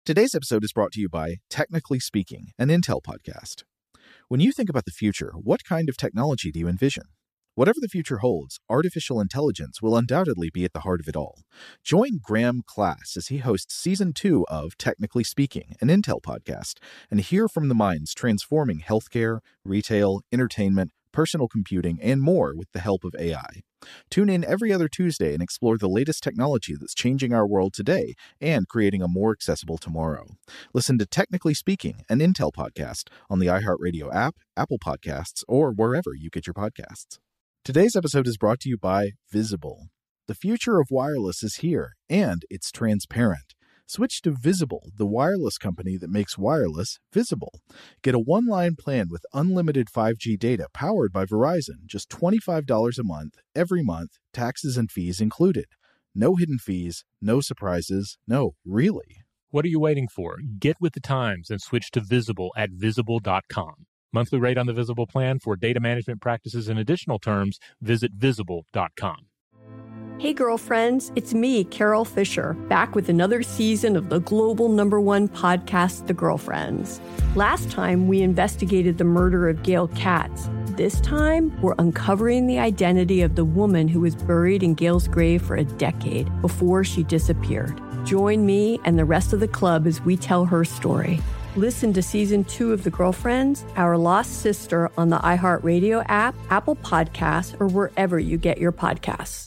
Today's episode is brought to you by Technically Speaking, an Intel podcast. When you think about the future, what kind of technology do you envision? Whatever the future holds, artificial intelligence will undoubtedly be at the heart of it all. Join Graham Class as he hosts Season 2 of Technically Speaking, an Intel podcast, and hear from the minds transforming healthcare, retail, entertainment, personal computing, and more with the help of AI. Tune in every other Tuesday and explore the latest technology that's changing our world today and creating a more accessible tomorrow. Listen to Technically Speaking, an Intel podcast on the iHeartRadio app, Apple Podcasts, or wherever you get your podcasts. Today's episode is brought to you by Visible. The future of wireless is here, and it's transparent. Switch to Visible, the wireless company that makes wireless visible. Get a one-line plan with unlimited 5G data powered by Verizon, just $25 a month, every month, taxes and fees included. No hidden fees, no surprises, no, really. What are you waiting for? Get with the times and switch to Visible at Visible.com. Monthly rate on the Visible plan for data management practices and additional terms, visit Visible.com. Hey girlfriends, it's me, Carol Fisher, back with another season of the global #1 podcast, The Girlfriends. Last time, we investigated the murder of Gail Katz. This time, we're uncovering the identity of the woman who was buried in Gail's grave for a decade before she disappeared. Join me and the rest of the club as we tell her story. Listen to Season 2 of The Girlfriends, Our Lost Sister on the iHeartRadio app, Apple Podcasts, or wherever you get your podcasts.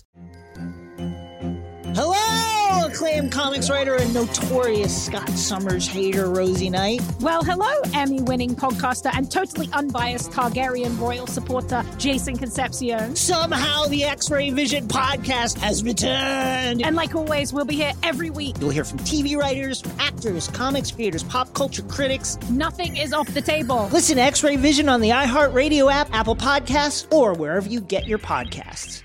Hello, acclaimed comics writer and notorious Scott Summers hater, Rosie Knight. Well, hello, Emmy-winning podcaster and totally unbiased Targaryen royal supporter, Jason Concepcion. Somehow the X-Ray Vision podcast has returned. And like always, we'll be here every week. You'll hear from TV writers, actors, comics creators, pop culture critics. Nothing is off the table. Listen to X-Ray Vision on the iHeartRadio app, Apple Podcasts, or wherever you get your podcasts.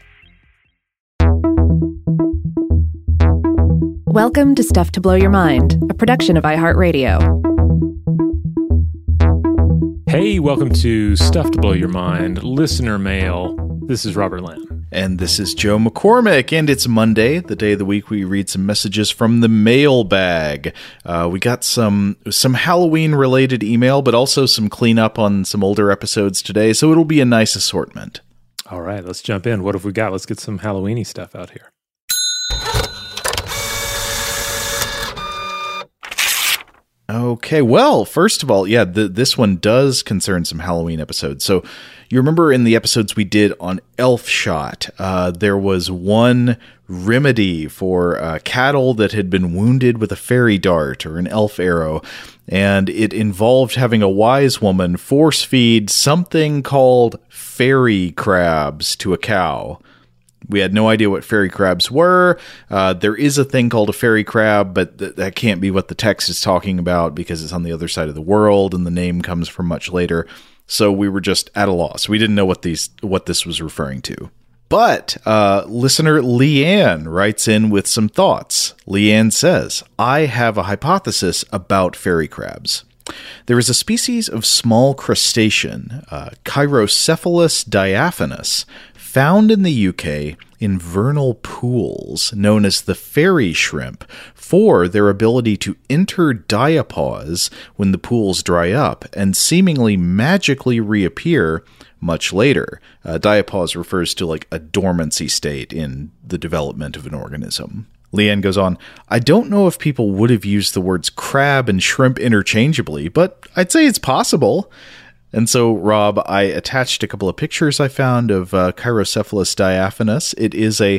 Welcome to Stuff to Blow Your Mind, a production of iHeartRadio. Hey, welcome to Stuff to Blow Your Mind, listener mail. This is Robert Lamb. And this is Joe McCormick, and it's Monday, the day of the week we read some messages from the mailbag. We got some Halloween-related email, but also some cleanup on some older episodes today, so it'll be a nice assortment. All right, let's jump in. What have we got? Let's get some Halloween-y stuff out here. Okay, well, first of all, this one does concern some Halloween episodes. So you remember in the episodes we did on Elf Shot, there was one remedy for cattle that had been wounded with a fairy dart or an elf arrow, and it involved having a wise woman force feed something called fairy crabs to a cow. We had no idea what fairy crabs were. There is a thing called a fairy crab, but that can't be what the text is talking about because it's on the other side of the world and the name comes from much later. So we were just at a loss. We didn't know what this was referring to. But listener Leanne writes in with some thoughts. Leanne says, I have a hypothesis about fairy crabs. There is a species of small crustacean, Chirocephalus diaphanous, found in the UK in vernal pools known as the fairy shrimp for their ability to enter diapause when the pools dry up and seemingly magically reappear much later. Diapause refers to like a dormancy state in the development of an organism. Leanne goes on, I don't know if people would have used the words crab and shrimp interchangeably, but I'd say it's possible. And so, Rob, I attached a couple of pictures I found of Chirocephalus diaphanous. It is a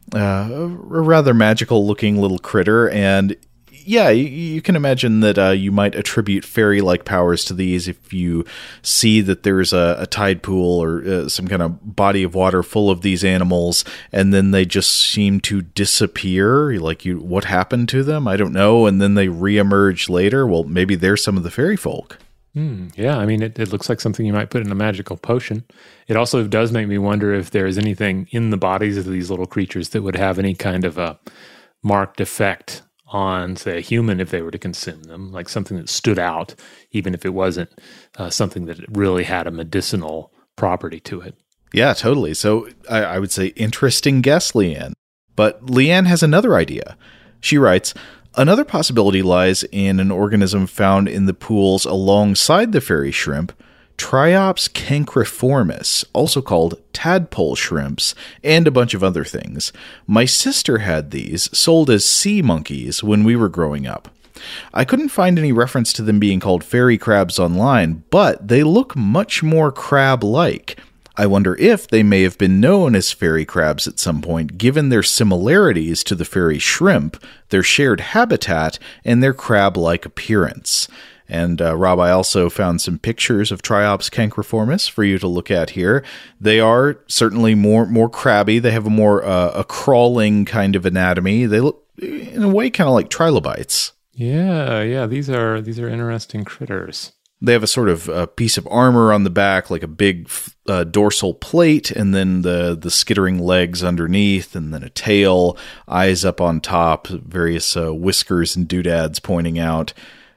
rather magical-looking little critter, and yeah, you can imagine that you might attribute fairy-like powers to these if you see that there's a tide pool or some kind of body of water full of these animals, and then they just seem to disappear. What happened to them? I don't know. And then they reemerge later. Well, maybe they're some of the fairy folk. Yeah, I mean, it looks like something you might put in a magical potion. It also does make me wonder if there is anything in the bodies of these little creatures that would have any kind of a marked effect on, say, a human if they were to consume them, like something that stood out, even if it wasn't something that really had a medicinal property to it. Yeah, totally. So I would say interesting guess, Leanne. But Leanne has another idea. She writes, Another possibility lies in an organism found in the pools alongside the fairy shrimp, Triops cancriformis, also called tadpole shrimps, and a bunch of other things. My sister had these, sold as sea monkeys, when we were growing up. I couldn't find any reference to them being called fairy crabs online, but they look much more crab-like. I wonder if they may have been known as fairy crabs at some point, given their similarities to the fairy shrimp, their shared habitat, and their crab-like appearance. And Rob, I also found some pictures of Triops cancriformis for you to look at here. They are certainly more crabby. They have a more a crawling kind of anatomy. They look in a way kind of like trilobites. Yeah. These are interesting critters. They have a sort of piece of armor on the back, like a big dorsal plate, and then the skittering legs underneath, and then a tail, eyes up on top, various whiskers and doodads pointing out.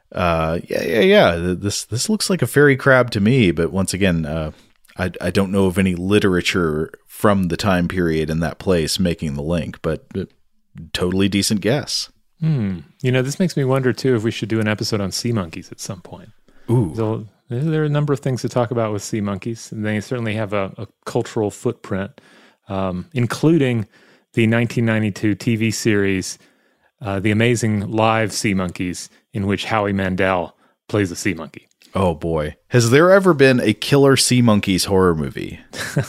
This looks like a fairy crab to me, but once again, I don't know of any literature from the time period in that place making the link, but totally decent guess. This makes me wonder too if we should do an episode on sea monkeys at some point. Ooh. So there are a number of things to talk about with sea monkeys, and they certainly have a cultural footprint, including the 1992 TV series, The Amazing Live Sea Monkeys, in which Howie Mandel plays a sea monkey. Oh boy. Has there ever been a Killer Sea Monkeys horror movie?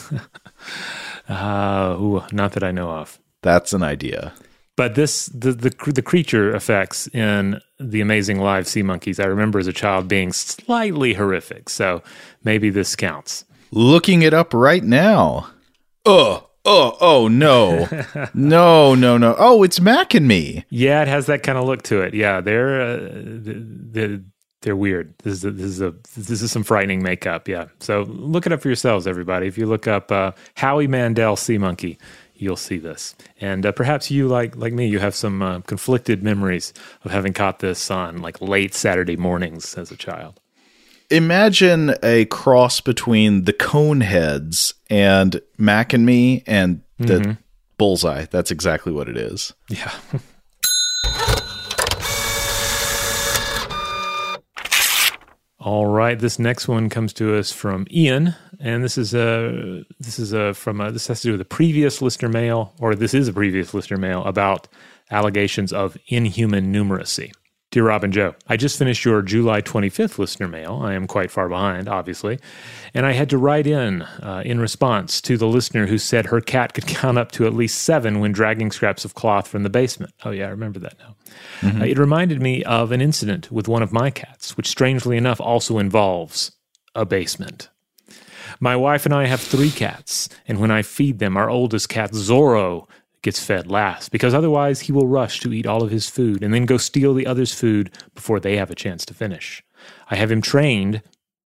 Not that I know of. That's an idea. But the creature effects in The Amazing Live Sea Monkeys, I remember as a child being slightly horrific, so maybe this counts. Looking it up right now. Oh no. No. Oh, it's Mac and Me. Yeah, it has that kind of look to it. Yeah, they're weird. This is some frightening makeup. Yeah, so look it up for yourselves, everybody. If you look up Howie Mandel Sea Monkey, you'll see this. And perhaps you, like me, you have some conflicted memories of having caught this on like late Saturday mornings as a child. Imagine a cross between the Coneheads and Mac and Me and the Bullseye. That's exactly what it is. Yeah. All right, this next one comes to us from Ian, and this has to do with a previous listener mail, or this is a previous listener mail about allegations of inhuman numeracy. Dear Rob and Joe, I just finished your July 25th listener mail. I am quite far behind, obviously. And I had to write in response to the listener who said her cat could count up to at least 7 when dragging scraps of cloth from the basement. Oh, yeah, I remember that now. It reminded me of an incident with one of my cats, which strangely enough also involves a basement. My wife and I have 3 cats, and when I feed them, our oldest cat, Zorro, gets fed last, because otherwise he will rush to eat all of his food and then go steal the others' food before they have a chance to finish. I have him trained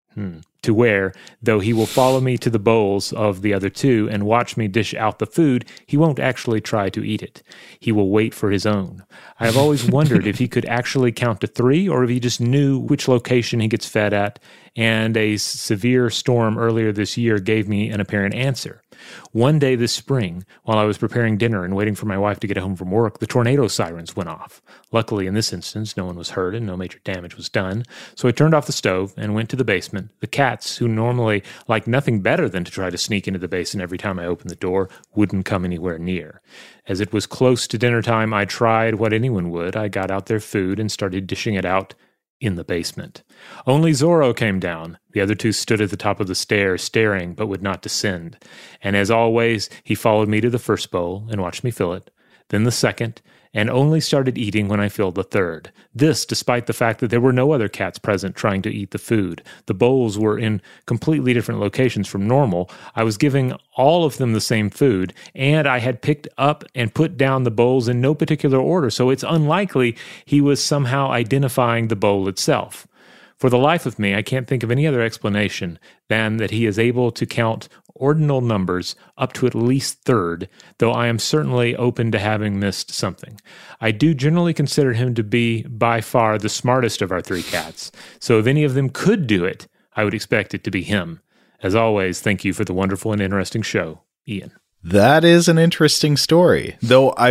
to where, though he will follow me to the bowls of the other 2 and watch me dish out the food, he won't actually try to eat it. He will wait for his own. I have always wondered if he could actually count to 3 or if he just knew which location he gets fed at, and a severe storm earlier this year gave me an apparent answer. One day this spring, while I was preparing dinner and waiting for my wife to get home from work, the tornado sirens went off. Luckily, in this instance, no one was hurt and no major damage was done, so I turned off the stove and went to the basement. The cats, who normally like nothing better than to try to sneak into the basement every time I opened the door, wouldn't come anywhere near. As it was close to dinner time, I tried what anyone would. I got out their food and started dishing it out in the basement. Only Zorro came down. The other 2 stood at the top of the stairs, staring, but would not descend. And as always, he followed me to the first bowl and watched me fill it, then the second, and only started eating when I filled the third. This, despite the fact that there were no other cats present trying to eat the food. The bowls were in completely different locations from normal. I was giving all of them the same food, and I had picked up and put down the bowls in no particular order, so it's unlikely he was somehow identifying the bowl itself. For the life of me, I can't think of any other explanation than that he is able to count ordinal numbers up to at least third, though I am certainly open to having missed something. I do generally consider him to be by far the smartest of our 3 cats, so if any of them could do it, I would expect it to be him. As always, thank you for the wonderful and interesting show, Ian. That is an interesting story, though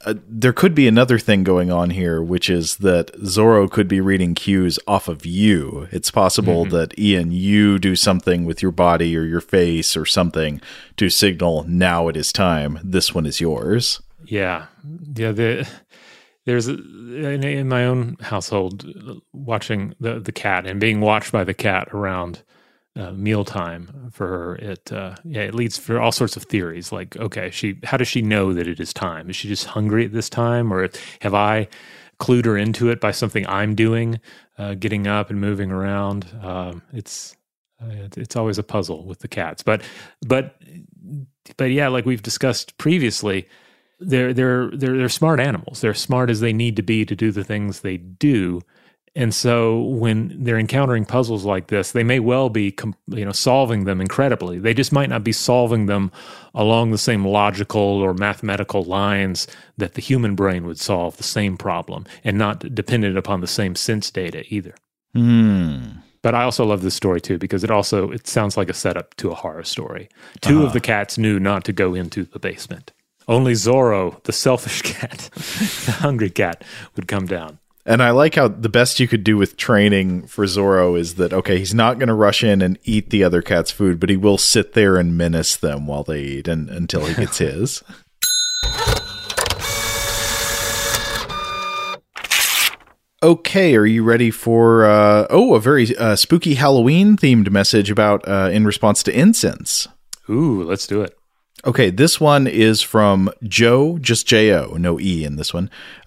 there could be another thing going on here, which is that Zorro could be reading cues off of you. It's possible that, Ian, you do something with your body or your face or something to signal, now it is time. This one is yours. Yeah. There's in my own household, watching the cat and being watched by the cat around mealtime for her, it leads for all sorts of theories. Like, okay, how does she know that it is time? Is she just hungry at this time, or have I clued her into it by something I'm doing, getting up and moving around? It's always a puzzle with the cats, but yeah, like we've discussed previously, they're smart animals. They're smart as they need to be to do the things they do. And so when they're encountering puzzles like this, they may well be, solving them incredibly. They just might not be solving them along the same logical or mathematical lines that the human brain would solve the same problem, and not dependent upon the same sense data either. But I also love this story too, because it sounds like a setup to a horror story. Two of the cats knew not to go into the basement. Only Zorro, the selfish cat, the hungry cat, would come down. And I like how the best you could do with training for Zorro is that, okay, he's not going to rush in and eat the other cat's food, but he will sit there and menace them while they eat until he gets his. Okay, are you ready for a very spooky Halloween-themed message about in response to incense? Ooh, let's do it. Okay, this one is from Joe, just J-O, no E in this one.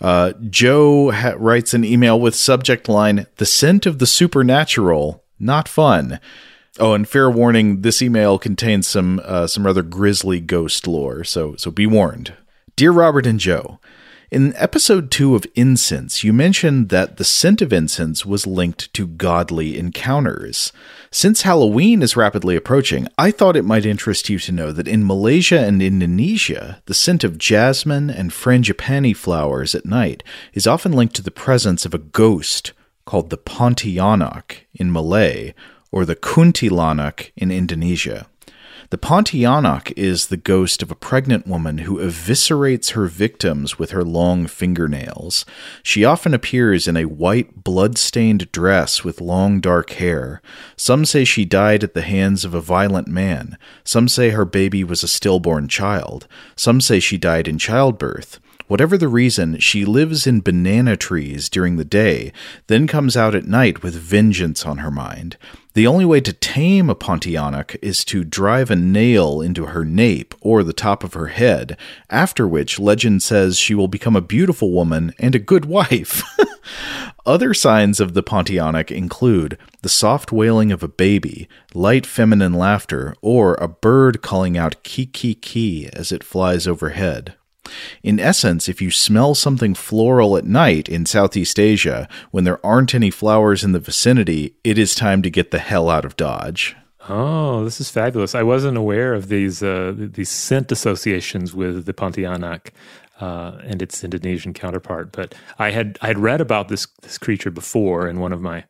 Joe writes an email with subject line, "The scent of the supernatural, not fun." Oh, and fair warning, this email contains some rather grisly ghost lore, so be warned. Dear Robert and Joe, in episode 2 of Incense, you mentioned that the scent of incense was linked to godly encounters. Since Halloween is rapidly approaching, I thought it might interest you to know that in Malaysia and Indonesia, the scent of jasmine and frangipani flowers at night is often linked to the presence of a ghost called the Pontianak in Malay, or the Kuntilanak in Indonesia. The Pontianak is the ghost of a pregnant woman who eviscerates her victims with her long fingernails. She often appears in a white, blood-stained dress with long, dark hair. Some say she died at the hands of a violent man. Some say her baby was a stillborn child. Some say she died in childbirth. Whatever the reason, she lives in banana trees during the day, then comes out at night with vengeance on her mind. The only way to tame a Pontianak is to drive a nail into her nape or the top of her head, after which legend says she will become a beautiful woman and a good wife. Other signs of the Pontianak include the soft wailing of a baby, light feminine laughter, or a bird calling out ki-ki-ki as it flies overhead. In essence, if you smell something floral at night in Southeast Asia, when there aren't any flowers in the vicinity, it is time to get the hell out of Dodge. Oh, this is fabulous. I wasn't aware of these scent associations with the Pontianak and its Indonesian counterpart, but I had read about this creature before in one of my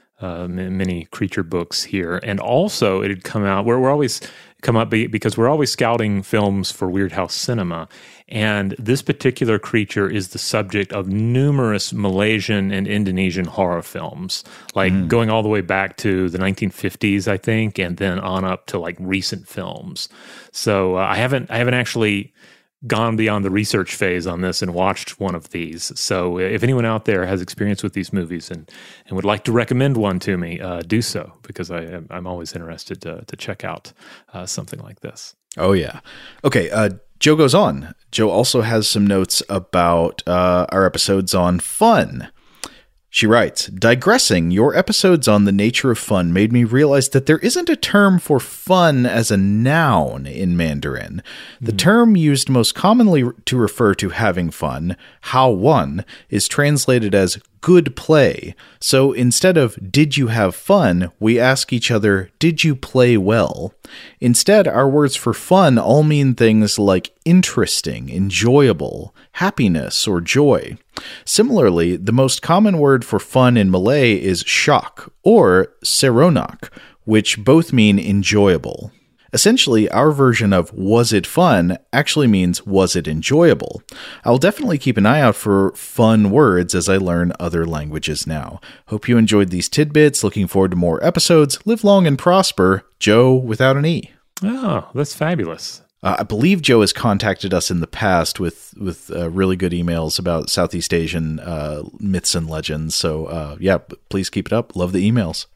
many creature books here, and also it had come out. We're always come up because we're always scouting films for Weird House Cinema, and this particular creature is the subject of numerous Malaysian and Indonesian horror films, like going all the way back to the 1950s, I think, and then on up to like recent films. So I haven't actually gone beyond the research phase on this and watched one of these. So if anyone out there has experience with these movies and would like to recommend one to me, do so, because I'm always interested to check out something like this. Oh, yeah. Okay, Joe goes on. Joe also has some notes about our episodes on fun. She writes, digressing, your episodes on the nature of fun made me realize that there isn't a term for fun as a noun in Mandarin. The term used most commonly to refer to having fun, hao wan, is translated as good play. So instead of did you have fun, we ask each other, did you play well? Instead, our words for fun all mean things like interesting, enjoyable, happiness, or joy. Similarly, the most common word for fun in Malay is syok or seronok, which both mean enjoyable. Essentially, our version of was it fun actually means was it enjoyable. I'll definitely keep an eye out for fun words as I learn other languages now. Hope you enjoyed these tidbits. Looking forward to more episodes. Live long and prosper. Joe without an E. Oh, that's fabulous. I believe Joe has contacted us in the past with really good emails about Southeast Asian myths and legends. So, yeah, please keep it up. Love the emails.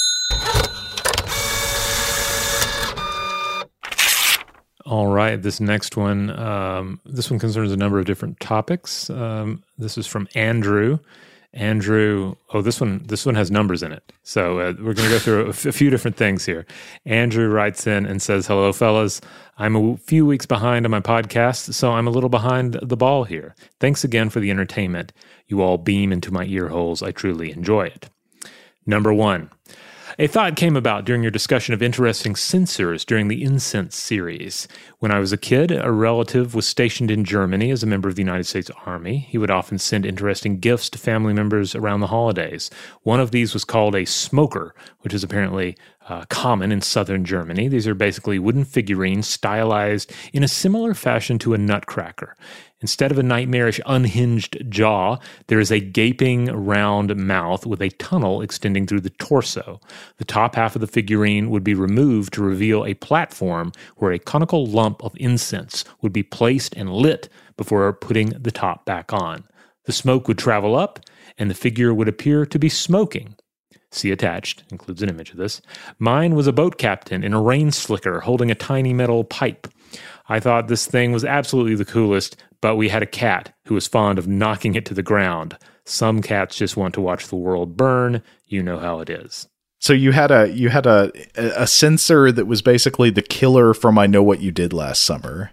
All right, this next one, this one concerns a number of different topics. This is from Andrew. Andrew, this one has numbers in it. So we're going to go through a few different things here. Andrew writes in and says, "Hello, fellas. I'm a few weeks behind on my podcast, so I'm a little behind the ball here. Thanks again for the entertainment. You all beam into my ear holes. I truly enjoy it. Number 1. A thought came about during your discussion of interesting censors during the Incense series. When I was a kid, a relative was stationed in Germany as a member of the United States Army. He would often send interesting gifts to family members around the holidays. One of these was called a smoker, which is apparently common in southern Germany. These are basically wooden figurines stylized in a similar fashion to a nutcracker. Instead of a nightmarish unhinged jaw, there is a gaping round mouth with a tunnel extending through the torso. The top half of the figurine would be removed to reveal a platform where a conical lump of incense would be placed and lit before putting the top back on. The smoke would travel up, and the figure would appear to be smoking. See attached, includes an image of this. Mine was a boat captain in a rain slicker holding a tiny metal pipe. I thought this thing was absolutely the coolest, but we had a cat who was fond of knocking it to the ground. Some cats just want to watch the world burn. You know how it is." So you had a censor that was basically the killer from I Know What You Did Last Summer.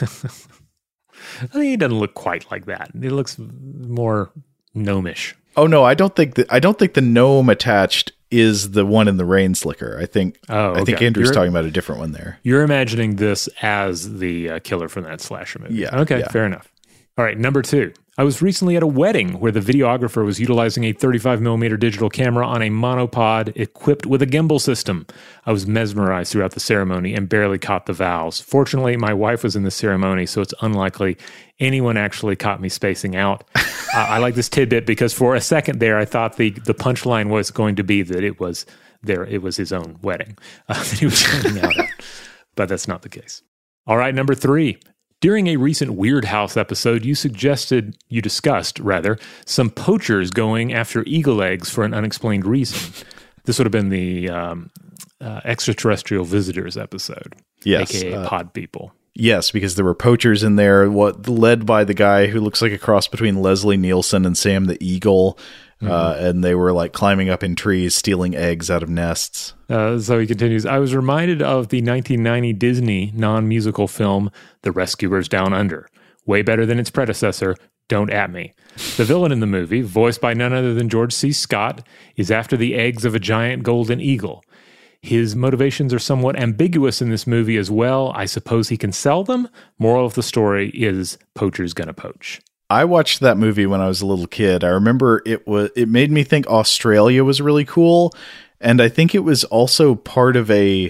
I think he doesn't look quite like that. He looks more gnomish. Oh no, I don't think the gnome attached is the one in the rain slicker. I think Andrew's talking about a different one there. You're imagining this as the killer from that slasher movie. Yeah. Okay, fair enough. All right, number 2. I was recently at a wedding where the videographer was utilizing a 35mm digital camera on a monopod equipped with a gimbal system. I was mesmerized throughout the ceremony and barely caught the vows. Fortunately, my wife was in the ceremony, so it's unlikely anyone actually caught me spacing out. I like this tidbit because for a second there, I thought the punchline was going to be that it was his own wedding that he was hanging out at, but that's not the case. All right, number 3. During a recent Weird House episode, you discussed some poachers going after eagle eggs for an unexplained reason. This would have been the extraterrestrial visitors episode, yes, aka pod people. Yes, because there were poachers in there, led by the guy who looks like a cross between Leslie Nielsen and Sam the Eagle. And they were like climbing up in trees, stealing eggs out of nests. So he continues, I was reminded of the 1990 Disney non-musical film, The Rescuers Down Under. Way better than its predecessor, Don't At Me. The villain in the movie, voiced by none other than George C. Scott, is after the eggs of a giant golden eagle. His motivations are somewhat ambiguous in this movie as well. I suppose he can sell them. Moral of the story is poachers gonna poach. I watched that movie when I was a little kid. I remember it made me think Australia was really cool. And I think it was also part of I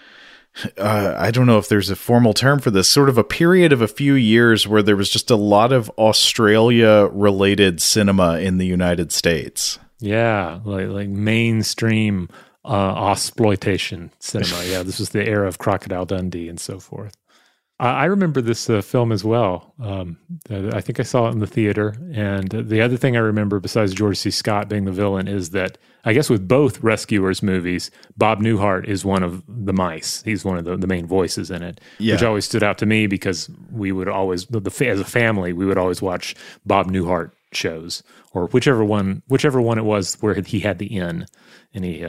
don't know if there's a formal term for this, sort of a period of a few years where there was just a lot of Australia related cinema in the United States. Yeah. Like mainstream, exploitation cinema. Yeah. This was the era of Crocodile Dundee and so forth. I remember this film as well. I think I saw it in the theater. And the other thing I remember, besides George C. Scott being the villain, is that I guess with both Rescuers movies, Bob Newhart is one of the mice. He's one of the main voices in it, which always stood out to me because we would always, as a family, we would always watch Bob Newhart shows, or whichever one it was where he had the inn, and he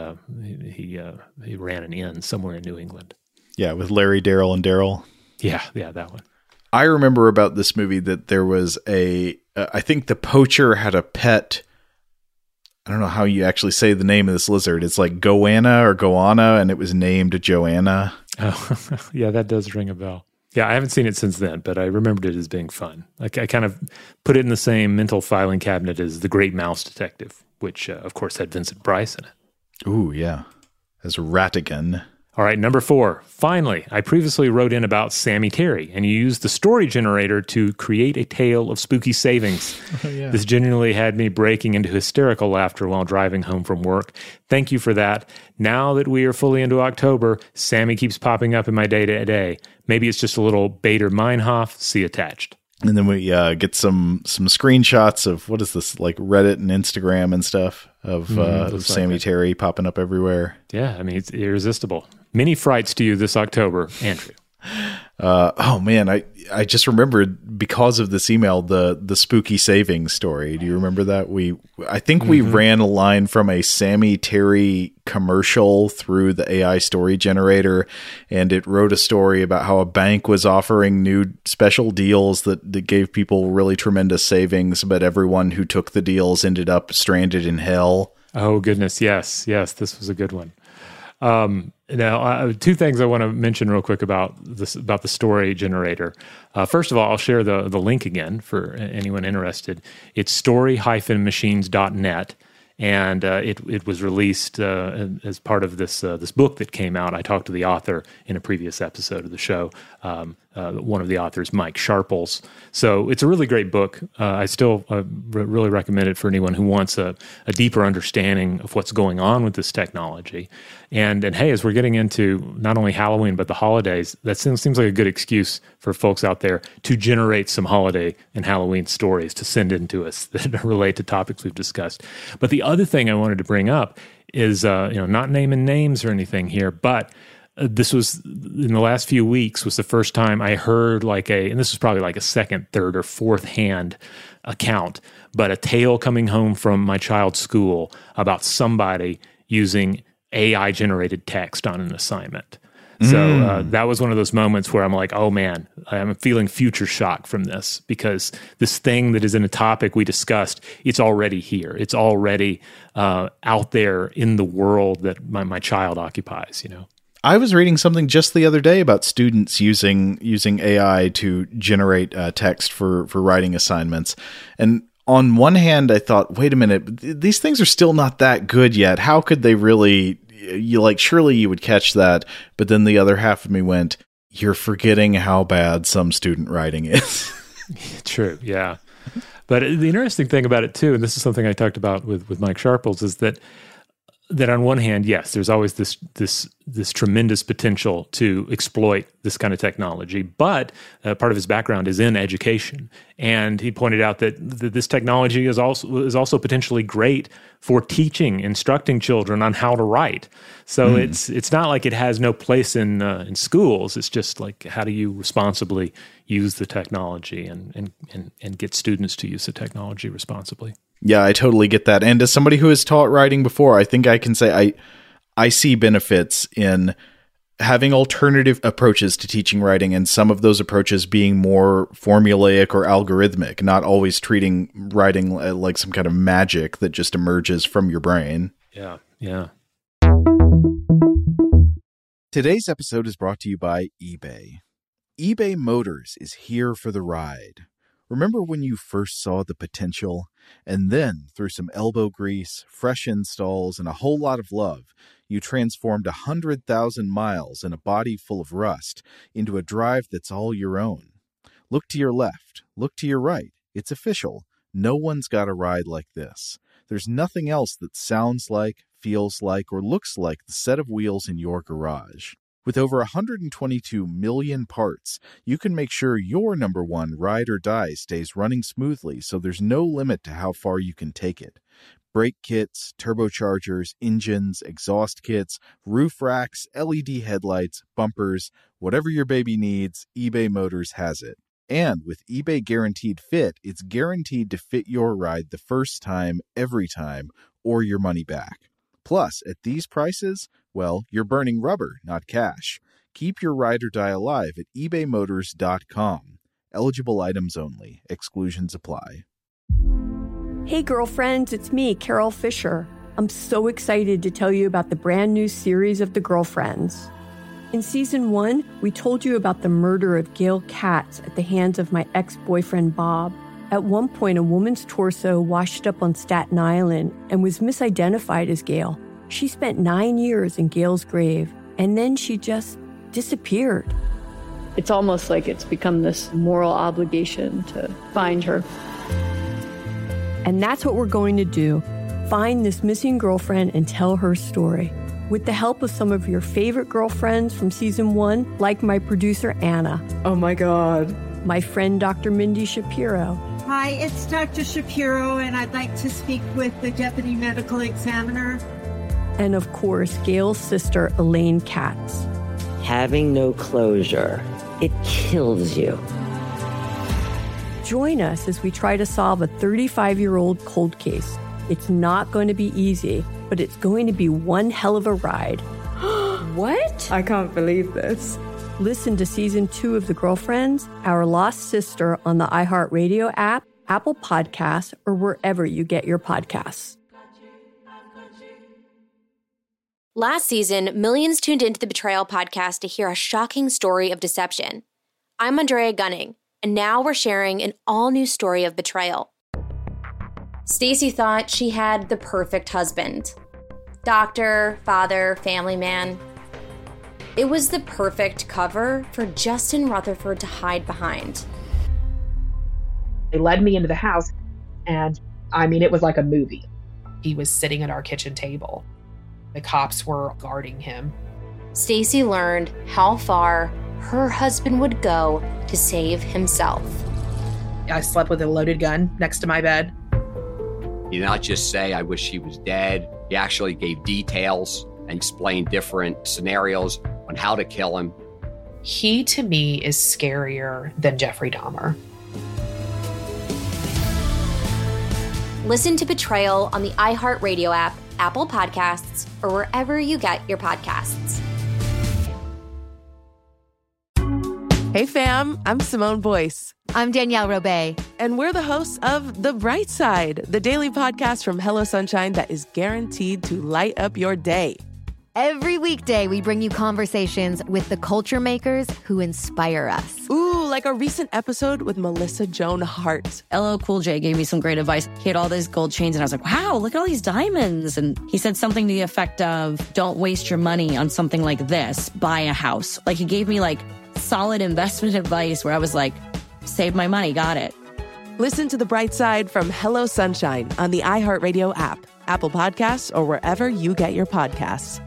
ran an inn somewhere in New England. Yeah, with Larry, Daryl, and Daryl. Yeah, that one. I remember about this movie that there was I think the poacher had a pet. I don't know how you actually say the name of this lizard. It's like Goanna, and it was named Joanna. Oh, yeah, that does ring a bell. Yeah, I haven't seen it since then, but I remembered it as being fun. I kind of put it in the same mental filing cabinet as The Great Mouse Detective, which, of course, had Vincent Price in it. Ooh, yeah. As Rattigan. All right, number 4. Finally, I previously wrote in about Sammy Terry, and you used the story generator to create a tale of spooky savings. Oh, yeah. This genuinely had me breaking into hysterical laughter while driving home from work. Thank you for that. Now that we are fully into October, Sammy keeps popping up in my day-to-day. Maybe it's just a little Bader Meinhof, see attached. And then we get some screenshots of, what is this, like Reddit and Instagram and stuff of Sammy Terry popping up everywhere. Yeah, I mean, it's irresistible. Many frights to you this October, Andrew. Oh man, I just remembered because of this email the spooky savings story. Do you remember that? I think we ran a line from a Sammy Terry commercial through the AI story generator, and it wrote a story about how a bank was offering new special deals that gave people really tremendous savings, but everyone who took the deals ended up stranded in hell. Oh goodness, yes, this was a good one. Now, 2 things I want to mention real quick about the story generator. First of all, I'll share the link again for anyone interested. It's story-machines.net, and it was released as part of this book that came out. I talked to the author in a previous episode of the show. One of the authors, Mike Sharples. So it's a really great book. I still really recommend it for anyone who wants a deeper understanding of what's going on with this technology. And hey, as we're getting into not only Halloween, but the holidays, that seems like a good excuse for folks out there to generate some holiday and Halloween stories to send in to us that relate to topics we've discussed. But the other thing I wanted to bring up is, not naming names or anything here, but this was, in the last few weeks, was the first time I heard and this was probably like a second, third, or fourth hand account, but a tale coming home from my child's school about somebody using AI-generated text on an assignment. So that was one of those moments where I'm like, oh man, I'm feeling future shock from this, because this thing that is in a topic we discussed, it's already here. It's already out there in the world that my child occupies, I was reading something just the other day about students using AI to generate text for writing assignments. And on one hand, I thought, wait a minute, these things are still not that good yet. How could they really, surely you would catch that. But then the other half of me went, you're forgetting how bad some student writing is. True, yeah. But the interesting thing about it too, and this is something I talked about with Mike Sharples, is that on one hand, yes, there's always this tremendous potential to exploit this kind of technology, but part of his background is in education, and he pointed out that this technology is also potentially great for teaching, instructing children on how to write. So it's not like it has no place in schools. It's just like, how do you responsibly use the technology and get students to use the technology responsibly? Yeah, I totally get that. And as somebody who has taught writing before, I think I can say I see benefits in having alternative approaches to teaching writing, and some of those approaches being more formulaic or algorithmic, not always treating writing like some kind of magic that just emerges from your brain. Yeah. Today's episode is brought to you by eBay. eBay Motors is here for the ride. Remember when you first saw the potential? And then, through some elbow grease, fresh installs, and a whole lot of love, you transformed 100,000 miles and a body full of rust into a drive that's all your own. Look to your left. Look to your right. It's official. No one's got a ride like this. There's nothing else that sounds like, feels like, or looks like the set of wheels in your garage. With over 122 million parts, you can make sure your number one ride or die stays running smoothly, so there's no limit to how far you can take it. Brake kits, turbochargers, engines, exhaust kits, roof racks, LED headlights, bumpers, whatever your baby needs, eBay Motors has it. And with eBay Guaranteed Fit, it's guaranteed to fit your ride the first time, every time, or your money back. Plus, at these prices, well, you're burning rubber, not cash. Keep your ride or die alive at ebaymotors.com. Eligible items only. Exclusions apply. Hey, girlfriends, it's me, Carol Fisher. I'm so excited to tell you about the brand new series of The Girlfriends. In Season 1, we told you about the murder of Gail Katz at the hands of my ex-boyfriend, Bob. At one point, a woman's torso washed up on Staten Island and was misidentified as Gail. She spent 9 years in Gail's grave, and then she just disappeared. It's almost like it's become this moral obligation to find her. And that's what we're going to do. Find this missing girlfriend and tell her story. With the help of some of your favorite girlfriends from season 1, like my producer, Anna. Oh my God. My friend, Dr. Mindy Shapiro. Hi, it's Dr. Shapiro, and I'd like to speak with the Deputy Medical Examiner. And of course, Gail's sister, Elaine Katz. Having no closure, it kills you. Join us as we try to solve a 35-year-old cold case. It's not going to be easy, but it's going to be one hell of a ride. What? I can't believe this. Listen to Season 2 of The Girlfriends, Our Lost Sister on the iHeartRadio app, Apple Podcasts, or wherever you get your podcasts. Last season, millions tuned into the Betrayal podcast to hear a shocking story of deception. I'm Andrea Gunning, and now we're sharing an all-new story of betrayal. Stacy thought she had the perfect husband. Doctor, father, family man. It was the perfect cover for Justin Rutherford to hide behind. They led me into the house, and it was like a movie. He was sitting at our kitchen table. The cops were guarding him. Stacy learned how far her husband would go to save himself. I slept with a loaded gun next to my bed. He did not just say, I wish he was dead. He actually gave details and explained different scenarios on how to kill him. He, to me, is scarier than Jeffrey Dahmer. Listen to Betrayal on the iHeartRadio app, Apple Podcasts, or wherever you get your podcasts. Hey fam, I'm Simone Boyce. I'm Danielle Robay. And we're the hosts of The Bright Side, the daily podcast from Hello Sunshine that is guaranteed to light up your day. Every weekday, we bring you conversations with the culture makers who inspire us. Ooh, like a recent episode with Melissa Joan Hart. LL Cool J gave me some great advice. He had all these gold chains, and I was like, wow, look at all these diamonds. And he said something to the effect of, don't waste your money on something like this. Buy a house. Like, he gave me, solid investment advice where I was like, save my money, got it. Listen to The Bright Side from Hello Sunshine on the iHeartRadio app, Apple Podcasts, or wherever you get your podcasts.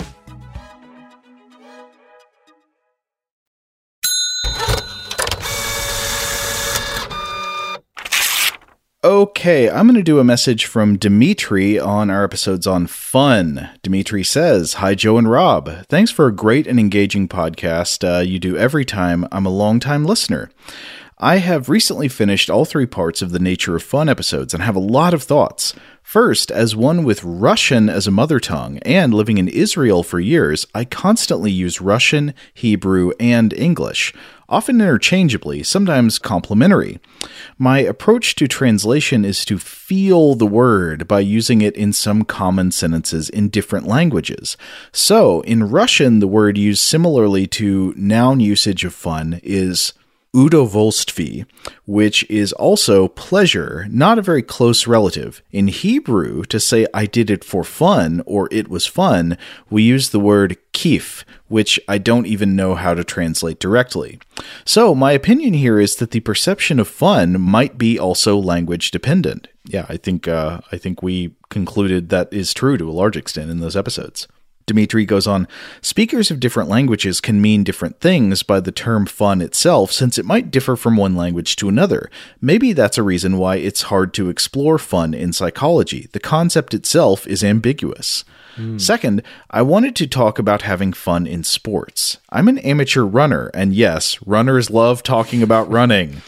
Okay, I'm going to do a message from Dimitri on our episodes on fun. Dimitri says, Hi, Joe and Rob. Thanks for a great and engaging podcast you do every time. I'm a longtime listener. I have recently finished all 3 parts of the Nature of Fun episodes and have a lot of thoughts. First, as one with Russian as a mother tongue and living in Israel for years, I constantly use Russian, Hebrew, and English, often interchangeably, sometimes complementary. My approach to translation is to feel the word by using it in some common sentences in different languages. So, in Russian, the word used similarly to noun usage of fun is udovolství, which is also pleasure, not a very close relative. In Hebrew, to say I did it for fun or it was fun, we use the word kif, which I don't even know how to translate directly. So my opinion here is that the perception of fun might be also language dependent. Yeah, I think we concluded that is true to a large extent in those episodes. Dimitri goes on, speakers of different languages can mean different things by the term fun itself, since it might differ from one language to another. Maybe that's a reason why it's hard to explore fun in psychology. The concept itself is ambiguous. Second, I wanted to talk about having fun in sports. I'm an amateur runner, and yes, runners love talking about running.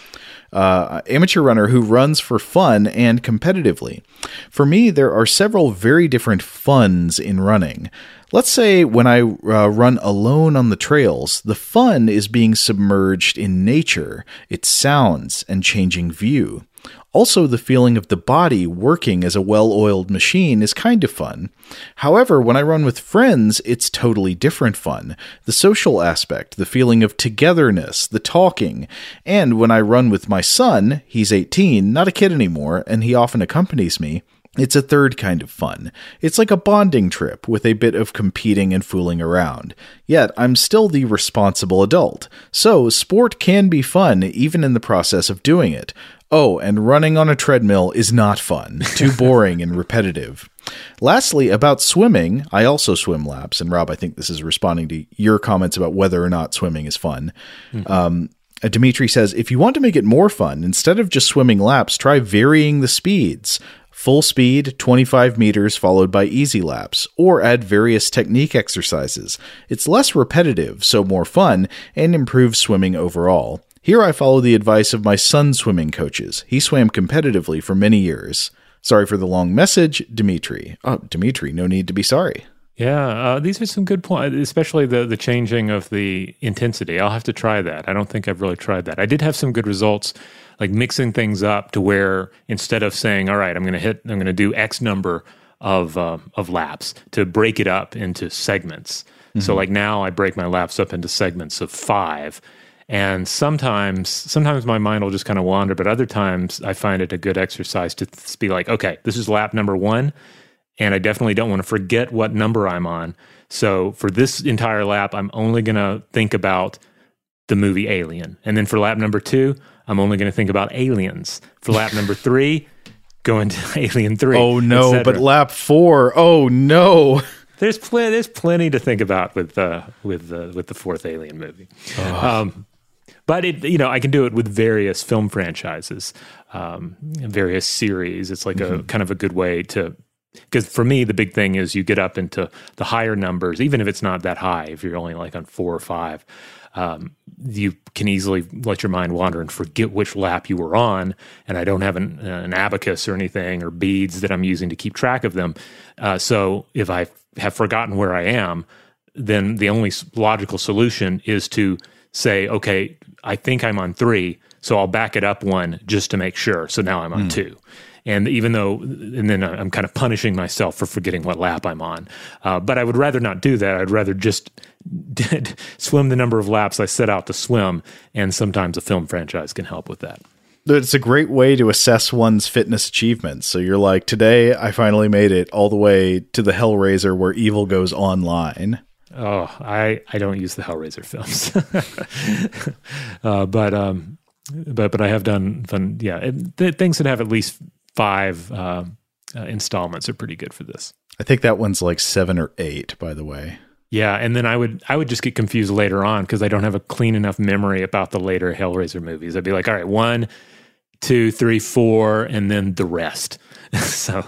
Amateur runner who runs for fun and competitively. For me, there are several very different funs in running. Let's say when I run alone on the trails, the fun is being submerged in nature, its sounds, and changing view. Also, the feeling of the body working as a well-oiled machine is kind of fun. However, when I run with friends, it's totally different fun. The social aspect, the feeling of togetherness, the talking. And when I run with my son, he's 18, not a kid anymore, and he often accompanies me, It's a third kind of fun. It's like a bonding trip with a bit of competing and fooling around. Yet, I'm still the responsible adult. So, sport can be fun even in the process of doing it. Oh, and running on a treadmill is not fun. Too boring and repetitive. Lastly, about swimming, I also swim laps. And Rob, I think this is responding to your comments about whether or not swimming is fun. Dimitri says, if you want to make it more fun, instead of just swimming laps, try varying the speeds. Full speed, 25 meters, followed by easy laps, or add various technique exercises. It's less repetitive, so more fun, and improves swimming overall. Here I follow the advice of my son's swimming coaches. He swam competitively for many years. Sorry for the long message, Dimitri. Oh, Dimitri, no need to be sorry. Yeah, these are some good points, especially the changing of the intensity. I'll have to try that. I don't think I've really tried that. I did have some good results, like mixing things up to where instead of saying, all right, I'm going to do X number of laps, to break it up into segments. Mm-hmm. So like now I break my laps up into segments of 5. And sometimes my mind will just kind of wander, but other times I find it a good exercise to be like, okay, this is lap number 1. And I definitely don't want to forget what number I'm on. So for this entire lap, I'm only going to think about the movie Alien. And then for lap number 2, I'm only going to think about aliens. For lap number 3, go into Alien 3. Oh, no, but lap 4, oh, no. There's plenty to think about with the fourth Alien movie. Oh. But I can do it with various film franchises, various series. It's like a kind of a good way to... Because for me, the big thing is you get up into the higher numbers, even if it's not that high, if you're only like on 4 or 5, you can easily let your mind wander and forget which lap you were on. And I don't have an abacus or anything or beads that I'm using to keep track of them. So if I have forgotten where I am, then the only logical solution is to say, okay, I think I'm on 3, so I'll back it up 1 just to make sure. So now I'm on 2. And then I'm kind of punishing myself for forgetting what lap I'm on. But I would rather not do that. I'd rather just swim the number of laps I set out to swim. And sometimes a film franchise can help with that. It's a great way to assess one's fitness achievements. So you're like, today I finally made it all the way to the Hellraiser where evil goes online. Oh, I don't use the Hellraiser films. But I have done fun. Yeah, things that have at least 5 installments are pretty good for this. I think that one's like 7 or 8, by the way. Yeah, and then I would just get confused later on because I don't have a clean enough memory about the later Hellraiser movies. I'd be like, all right, 1, 2, 3, 4, and then the rest. So.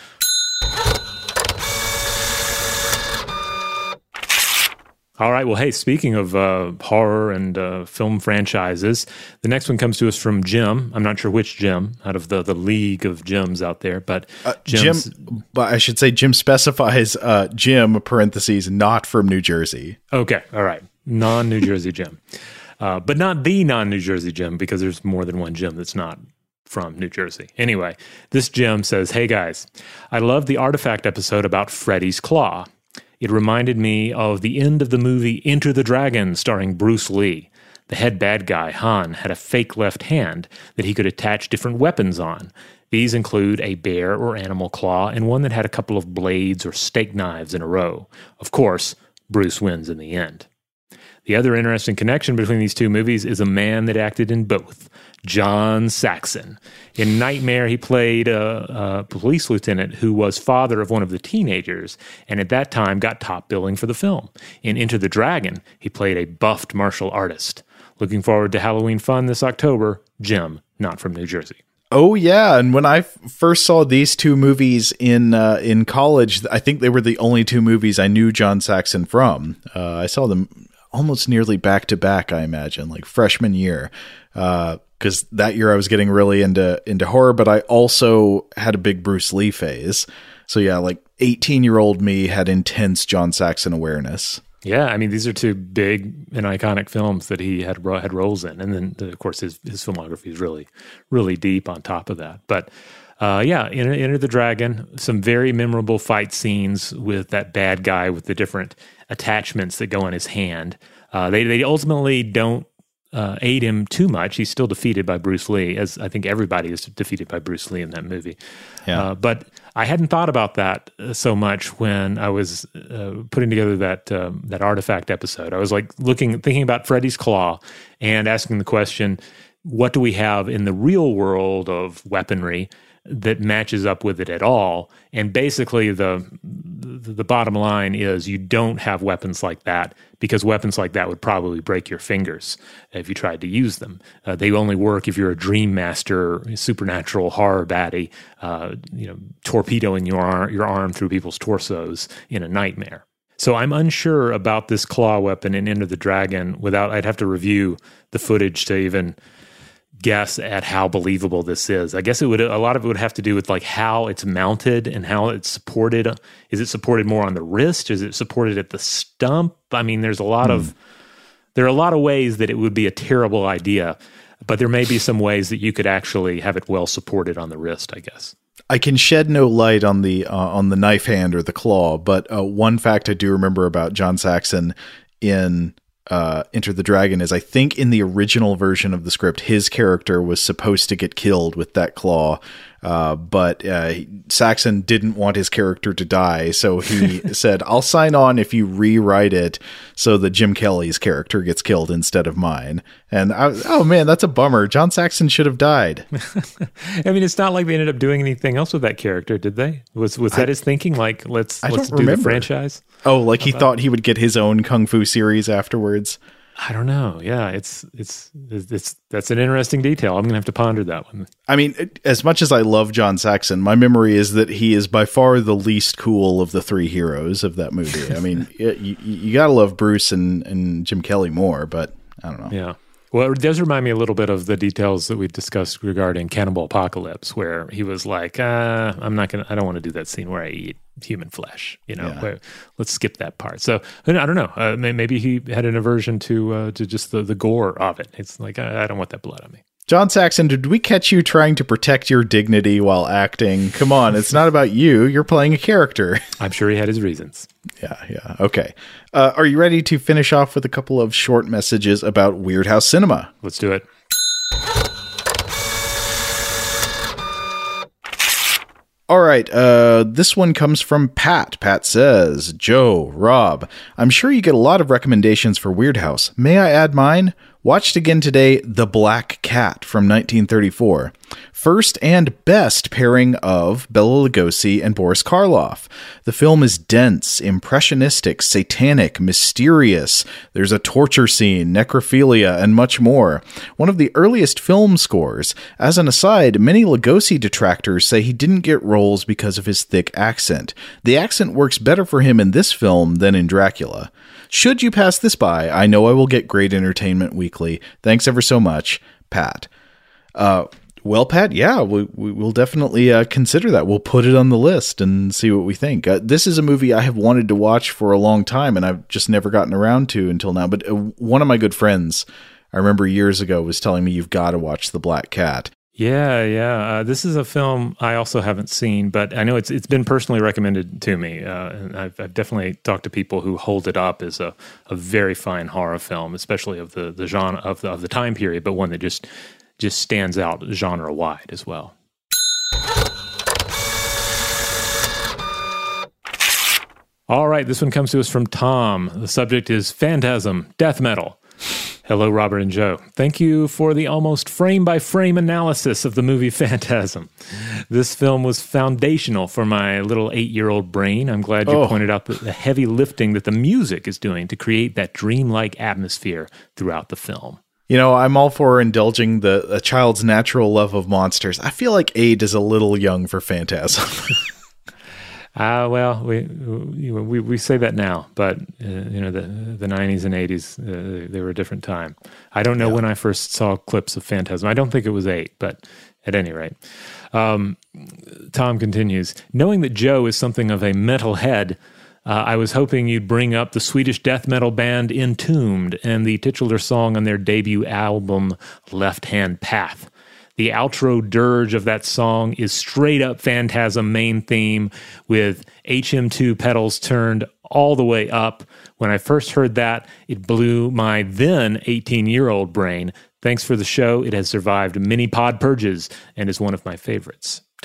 All right. Well, hey, speaking of horror and film franchises, the next one comes to us from Jim. I'm not sure which Jim out of the league of Jims out there, but Jim. But I should say Jim specifies Jim (parentheses) not from New Jersey. Okay. All right. Non-New Jersey Jim, but not the non-New Jersey Jim because there's more than one Jim that's not from New Jersey. Anyway, this Jim says, "Hey guys, I love the Artifact episode about Freddy's Claw. It reminded me of the end of the movie Enter the Dragon starring Bruce Lee. The head bad guy, Han, had a fake left hand that he could attach different weapons on. These include a bear or animal claw and one that had a couple of blades or steak knives in a row. Of course, Bruce wins in the end. The other interesting connection between these two movies is a man that acted in both, John Saxon. In Nightmare, he played a police lieutenant who was father of one of the teenagers, and at that time got top billing for the film. In Enter the Dragon, he played a buffed martial artist. Looking forward to Halloween fun this October. Jim, not from New Jersey." Oh yeah, and when I first saw these two movies in college, I think they were the only 2 movies I knew John Saxon from. I saw them almost nearly back to back, I imagine, like freshman year. Because that year I was getting really into horror, but I also had a big Bruce Lee phase. So yeah, like 18-year-old me had intense John Saxon awareness. Yeah, I mean, these are 2 big and iconic films that he had roles in. And then, of course, his filmography is really, really deep on top of that. But yeah, Enter the Dragon, some very memorable fight scenes with that bad guy with the different attachments that go on his hand. They ultimately don't aid him too much. He's still defeated by Bruce Lee, as I think everybody is defeated by Bruce Lee in that movie. Yeah. But I hadn't thought about that so much when I was putting together that artifact episode. I was like thinking about Freddy's Claw and asking the question, what do we have in the real world of weaponry that matches up with it at all? And basically the bottom line is you don't have weapons like that, because weapons like that would probably break your fingers if you tried to use them. They only work if you're a dream master, supernatural horror baddie, torpedoing your arm through people's torsos in a nightmare. So I'm unsure about this claw weapon in Enter the Dragon. I'd have to review the footage to even guess at how believable this is. I guess a lot of it would have to do with like how it's mounted and how it's supported. Is it supported more on the wrist? Is it supported at the stump? I mean, there are a lot of ways that it would be a terrible idea, but there may be some ways that you could actually have it well supported on the wrist, I guess. I can shed no light on the knife hand or the claw, but one fact I do remember about John Saxon in Enter the Dragon is I think in the original version of the script, his character was supposed to get killed with that claw, but Saxon didn't want his character to die, so he said, I'll sign on if you rewrite it so that Jim Kelly's character gets killed instead of mine. And oh man, that's a bummer. John Saxon should have died. I mean, it's not like they ended up doing anything else with that character, did they? Was that his thinking? Like, let's do the franchise? Oh, like he thought he would get his own Kung Fu series afterwards. I don't know. Yeah, it's that's an interesting detail. I'm going to have to ponder that one. I mean, as much as I love John Saxon, my memory is that he is by far the least cool of the three heroes of that movie. I mean, you got to love Bruce and Jim Kelly more, but I don't know. Yeah. Well, it does remind me a little bit of the details that we discussed regarding Cannibal Apocalypse, where he was like, I don't want to do that scene where I eat human flesh, let's skip that part. So I don't know. Maybe he had an aversion to just the gore of it. It's like, I don't want that blood on me. John Saxon, did we catch you trying to protect your dignity while acting? Come on, it's not about you. You're playing a character. I'm sure he had his reasons. Yeah. Okay. Are you ready to finish off with a couple of short messages about Weird House Cinema? Let's do it. All right, this one comes from Pat. Pat says, Joe, Rob, I'm sure you get a lot of recommendations for Weird House. May I add mine? Watched again today, The Black Cat from 1934. First and best pairing of Bela Lugosi and Boris Karloff. The film is dense, impressionistic, satanic, mysterious. There's a torture scene, necrophilia, and much more. One of the earliest film scores. As an aside, many Lugosi detractors say he didn't get roles because of his thick accent. The accent works better for him in this film than in Dracula. Should you pass this by, I know I will get great entertainment weekly. Thanks ever so much, Pat. Well, Pat, yeah, we'll definitely consider that. We'll put it on the list and see what we think. This is a movie I have wanted to watch for a long time, and I've just never gotten around to until now. But one of my good friends, I remember years ago, was telling me you've got to watch The Black Cat. Yeah. This is a film I also haven't seen, but I know it's been personally recommended to me, and I've definitely talked to people who hold it up as a very fine horror film, especially of the genre of the time period, but one that just stands out genre wide as well. All right, this one comes to us from Tom. The subject is Phantasm, death metal. Hello, Robert and Joe. Thank you for the almost frame-by-frame analysis of the movie Phantasm. This film was foundational for my little 8-year-old brain. I'm glad you pointed out the heavy lifting that the music is doing to create that dreamlike atmosphere throughout the film. You know, I'm all for indulging a child's natural love of monsters. I feel like 8 is a little young for Phantasm. Well, we say that now, but the 90s and 80s, they were a different time. I don't know when I first saw clips of Phantasm. I don't think it was 8, but at any rate. Tom continues, knowing that Joe is something of a metalhead, I was hoping you'd bring up the Swedish death metal band Entombed and the titular song on their debut album, Left Hand Path. The outro dirge of that song is straight up Phantasm main theme with HM2 pedals turned all the way up. When I first heard that, it blew my then 18-year-old brain. Thanks for the show. It has survived many pod purges and is one of my favorites. Tom.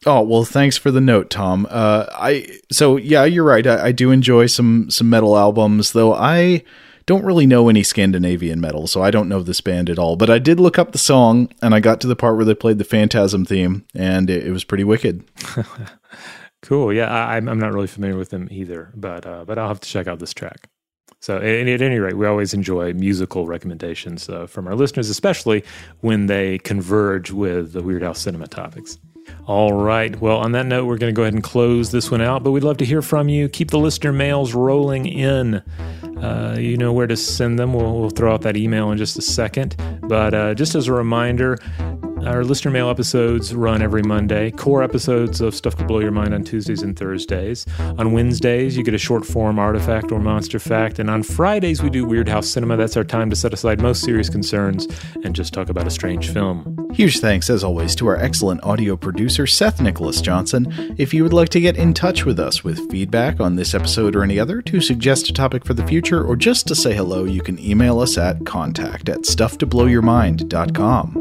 Oh, well, thanks for the note, Tom. You're right. I do enjoy some metal albums, though I don't really know any Scandinavian metal, so I don't know this band at all. But I did look up the song, and I got to the part where they played the Phantasm theme, and it was pretty wicked. Cool. Yeah, I'm not really familiar with them either, but I'll have to check out this track. So at any rate, we always enjoy musical recommendations from our listeners, especially when they converge with the Weird Al Cinema topics. All right. Well, on that note, we're going to go ahead and close this one out, but we'd love to hear from you. Keep the listener mails rolling in. You know where to send them. We'll throw out that email in just a second. But just as a reminder, our listener mail episodes run every Monday. Core episodes of Stuff to Blow Your Mind on Tuesdays and Thursdays. On Wednesdays, you get a short form artifact or monster fact. And on Fridays, we do Weird House Cinema. That's our time to set aside most serious concerns and just talk about a strange film. Huge thanks, as always, to our excellent audio producer, Seth Nicholas Johnson. If you would like to get in touch with us with feedback on this episode or any other, to suggest a topic for the future, or just to say hello, you can email us at contact@stufftoblowyourmind.com.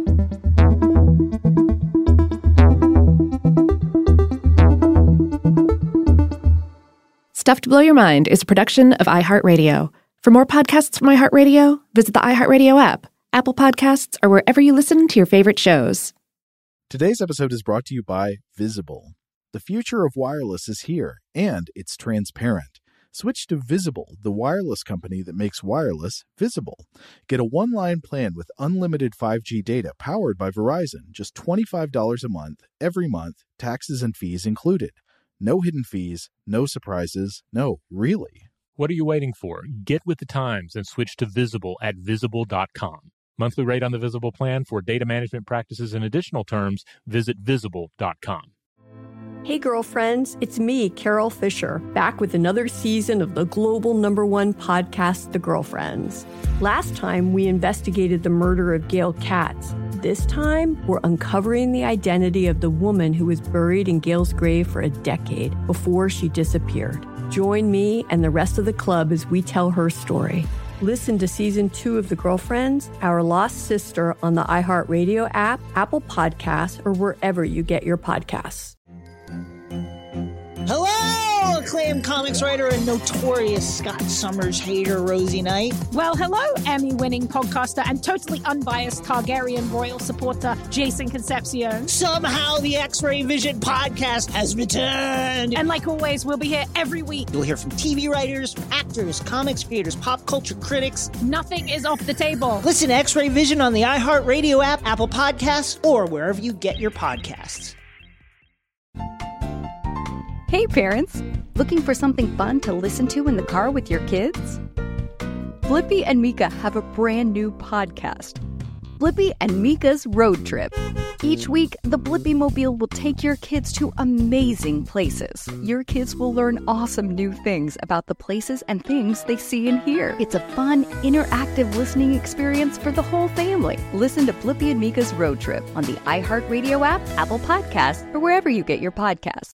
Stuff to Blow Your Mind is a production of iHeartRadio. For more podcasts from iHeartRadio, visit the iHeartRadio app, Apple Podcasts, or wherever you listen to your favorite shows. Today's episode is brought to you by Visible. The future of wireless is here, and it's transparent. Switch to Visible, the wireless company that makes wireless visible. Get a one-line plan with unlimited 5G data powered by Verizon, just $25 a month, every month, taxes and fees included. No hidden fees, no surprises, no, really. What are you waiting for? Get with the times and switch to Visible at Visible.com. Monthly rate on the Visible plan for data management practices and additional terms, visit Visible.com. Hey girlfriends, it's me, Carol Fisher, back with another season of the global #1 podcast, The Girlfriends. Last time, we investigated the murder of Gail Katz. This time, we're uncovering the identity of the woman who was buried in Gail's grave for a decade before she disappeared. Join me and the rest of the club as we tell her story. Listen to Season 2 of The Girlfriends, Our Lost Sister on the iHeartRadio app, Apple Podcasts, or wherever you get your podcasts. Hello, acclaimed comics writer and notorious Scott Summers hater, Rosie Knight. Well, hello, Emmy-winning podcaster and totally unbiased Targaryen royal supporter, Jason Concepcion. Somehow the X-Ray Vision podcast has returned. And like always, we'll be here every week. You'll hear from TV writers, actors, comics creators, pop culture critics. Nothing is off the table. Listen to X-Ray Vision on the iHeartRadio app, Apple Podcasts, or wherever you get your podcasts. Hey parents, looking for something fun to listen to in the car with your kids? Blippi and Mika have a brand new podcast, Blippi and Mika's Road Trip. Each week, the Blippi Mobile will take your kids to amazing places. Your kids will learn awesome new things about the places and things they see and hear. It's a fun, interactive listening experience for the whole family. Listen to Blippi and Mika's Road Trip on the iHeartRadio app, Apple Podcasts, or wherever you get your podcasts.